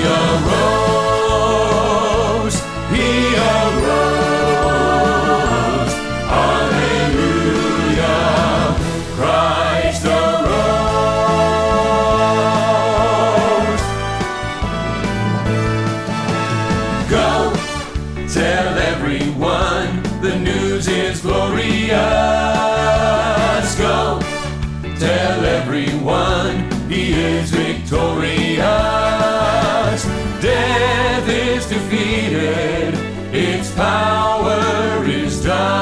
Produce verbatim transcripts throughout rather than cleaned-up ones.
arose, he arose, hallelujah, Christ arose. Go, tell everyone the news is glorious. Go, tell everyone he is victorious. Death is defeated, its power is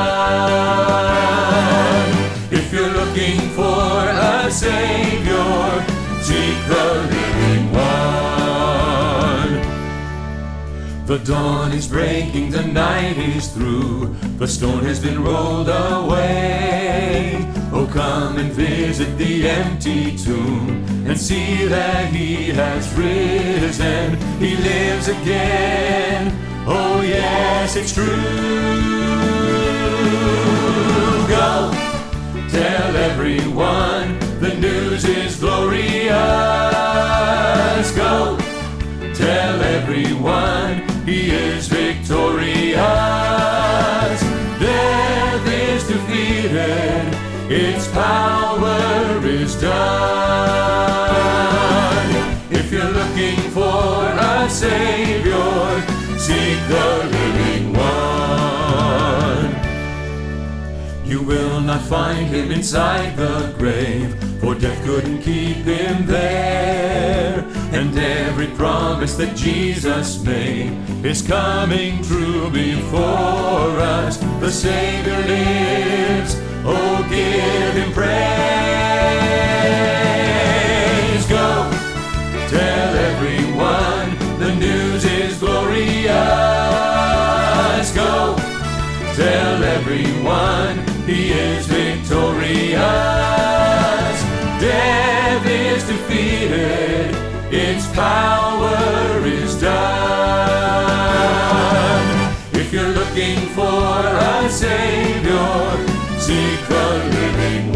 done. If you're looking for a Savior, seek the living one. The dawn is breaking, the night is through, the stone has been rolled away. Oh, come and visit the empty tomb and see that he has risen. He lives again. Oh, yes, it's true. Go, tell everyone the news is glorious. Go, tell everyone he is victorious. Death is defeated, its power is done. If you're looking for a Savior, seek the living one. You will not find him inside the grave, for death couldn't keep him there. And every promise that Jesus made is coming true before us. The Savior lives, oh, give him praise. Go, tell everyone the news is glorious. Go, tell everyone he is victorious. Death is defeated, its power is done. If you're looking for a Savior, seek the living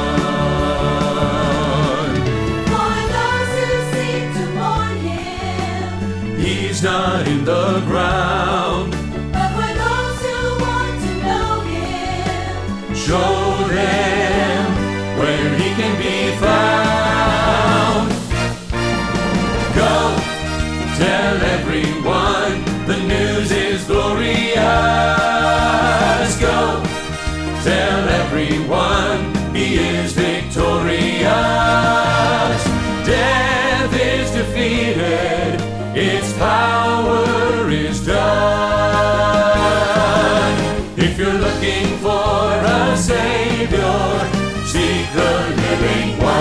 one. For those who seek to mourn him, He's not in the ground. but for those who want to know him, Show them where he can be found. Go, tell everyone the news is glorious. Go, tell everyone he is victorious. Death is defeated, its power is done. If you're looking for a Savior, seek the living one.